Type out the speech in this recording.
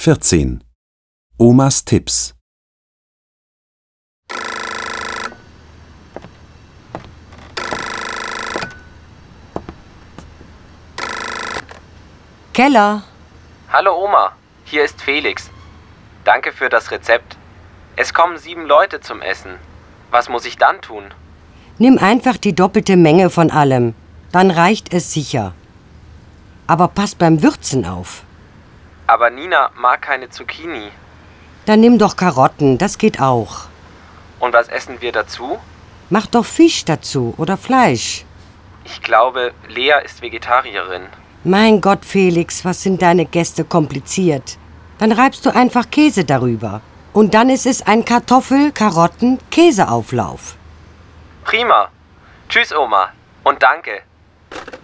14. Omas Tipps. Keller. Hallo Oma, hier ist Felix. Danke für das Rezept. Es kommen 7 Leute zum Essen. Was muss ich dann tun? Nimm einfach die doppelte Menge von allem. Dann reicht es sicher. Aber pass beim Würzen auf. Aber Nina mag keine Zucchini. Dann nimm doch Karotten, das geht auch. Und was essen wir dazu? Mach doch Fisch dazu oder Fleisch. Ich glaube, Lea ist Vegetarierin. Mein Gott, Felix, was sind deine Gäste kompliziert? Dann reibst du einfach Käse darüber. Und dann ist es ein Kartoffel-Karotten-Käseauflauf. Prima. Tschüss, Oma. Und danke.